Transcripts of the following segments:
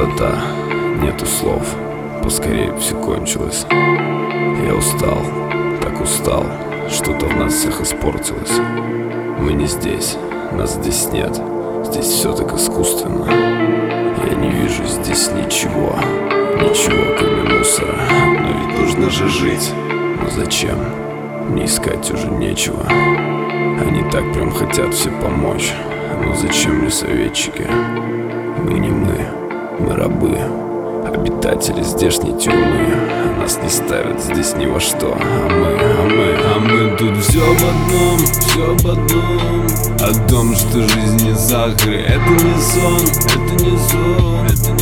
Пустота, нету слов, поскорее все кончилось. Я устал, так устал, что-то в нас всех испортилось. Мы не здесь, нас здесь нет, здесь все так искусственно. Я не вижу здесь ничего, кроме мусора. Но ведь нужно же жить, но зачем? Мне искать уже нечего. Они так прям хотят все помочь. Но зачем мне советчики? Мы не мы рабы, обитатели здешней тюрьмы. Нас не ставят здесь ни во что. А мы тут все об одном. О том, что жизнь не сахар, это не сон, это не сон.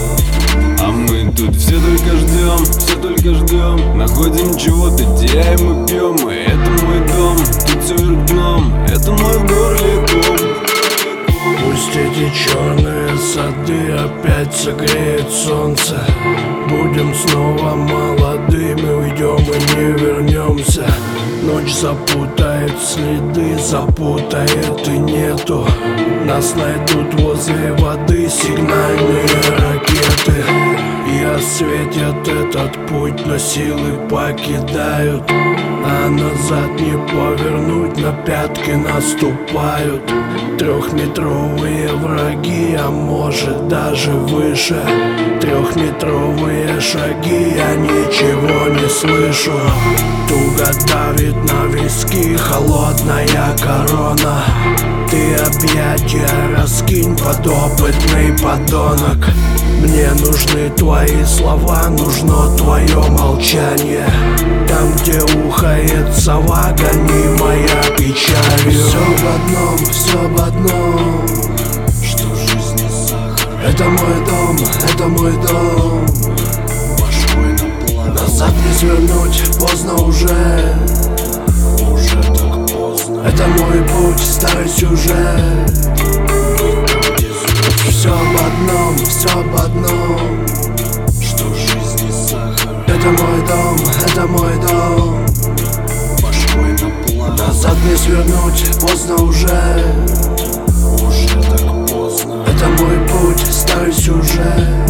А мы тут все только ждем, находим чего-то, теряем и пьем. И это мой дом, тут все вверх дном, это мой в горле ком. Пусть эти черные сады опять согреет солнце. Будем снова молодыми, уйдем и не вернемся. Ночь запутает следы, запутает и нету. Нас найдут возле воды сигнальные ракеты и осветят этот путь, но силы покидают. А назад не повернуть, на пятки наступают. Трехметровые враги, а может даже выше. Трехметровые шаги, я ничего не слышу. Туго давит на виски холодная корона. Ты объятия раскинь, подопытный подонок. Мне нужны твои слова, нужно твое молчание. Там, где ухает сова, гонимая печалью. Все об одном, что жизнь не сахар. Это мой дом. Башкой на план. Назад не свернуть, поздно уже так поздно. Это мой путь, старый сюжет. Все об одном, что жизнь не сахар. Это мой дом. Башкой на план. Назад не свернуть, поздно уже так поздно. Это мой путь, старый сюжет.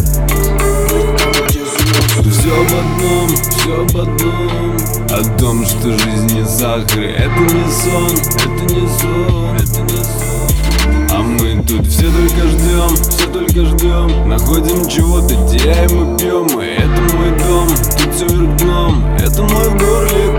Все об одном, о том, что жизнь не сахар. Это не сон. А мы тут все только ждем, находим чего-то, теряем и пьем. И это мой дом, тут все вверх дном, это мой в горле